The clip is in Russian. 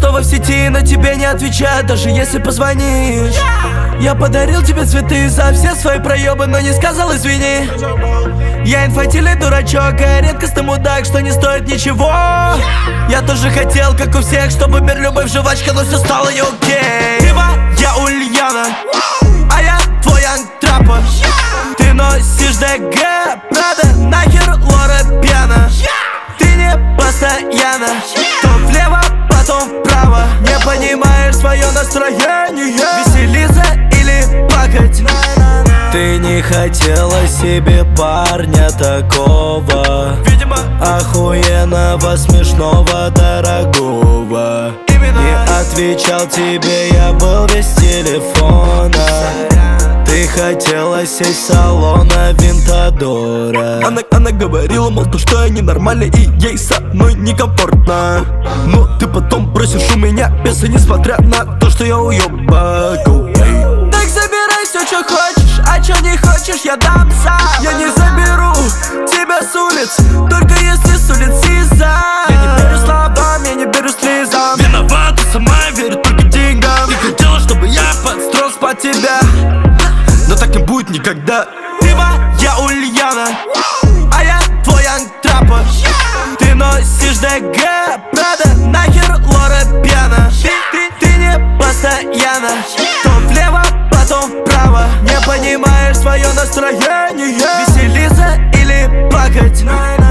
снова в сети, но тебе не отвечают, даже если позвонишь. Я подарил тебе цветы за все свои проебы, но не сказал извини. Я инфантильный дурачок, а редкостный мудак, что не стоит ничего. Я тоже хотел, как у всех, чтобы любовь жвачка, но все стало не окей. Ты моя Ульяна, а я твой Ангтрапа. Ты носишь ДГ, Прада, нахер Лора Пьяна. Ты не постоянно, то влево, потом вправо. Не понимаешь свое настроение, веселиться или плакать. Ты не хотела себе парня такого, Видимо, охуенного, смешного, дорогого. Не отвечал тебе, я был без телефона. Ты хотела сесть в салона Винтадора. Она говорила, мол, то, что я ненормальный и ей со мной некомфортно. Но ты потом просишь у меня песа, несмотря на то, что я уёбок. Так забирай все, что хочешь, а что не хочешь, я дам сам. Я не заберу тебя с улиц, только если с улиц Сиза. Я не верю словам, я не верю слезам. Виновата, сама верит только деньгам. Ты хотела, чтобы я подстроился под тебя, но так не будет никогда. Ты моя Ульяна, а я твой Ангтрапа. Ты носишь ДГ, Прада, нахер Лора Пьяна. Ты не постоянно, то влево, потом вправо. Не понимаешь свое настроение, веселиться или плакать.